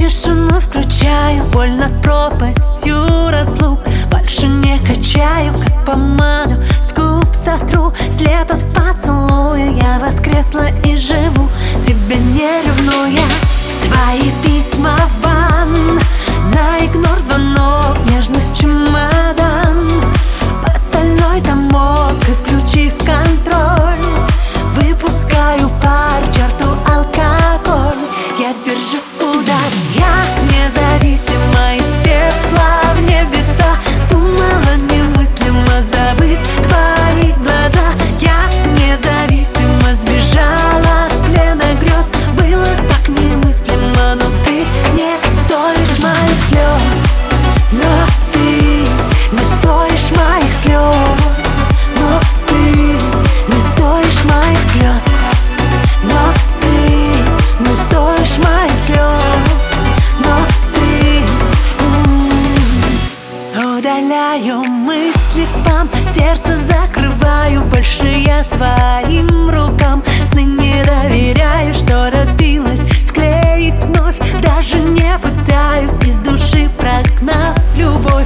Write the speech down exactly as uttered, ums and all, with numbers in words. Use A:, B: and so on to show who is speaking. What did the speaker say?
A: тишину включаю, боль над пропастью разлук. Больше не качаю, как помаду с губ сотру. След от поцелуя, я воскресла и живу, тебя не ревнуя. Твои письма в бан, на игнор звонок, нежность чемодан. Под стальной замок и включив контроль, выпускаю пар, черту алкоголь. Я держу удар, я независима из пепла в небеса. Думала немыслимо забыть твои глаза. Я независимо сбежала с плена грез. Было так немыслимо, но ты не стоишь моих слез. Но ты не стоишь моих слез. Но ты не стоишь моих слез. Но ты не стоишь моих слез. Но ты м-м. Удаляю мысли в спам, сердце закрываю. Больше я твоим рукам сны не доверяю, что разбилось, склеить вновь даже не пытаюсь. Из души прогнав любовь,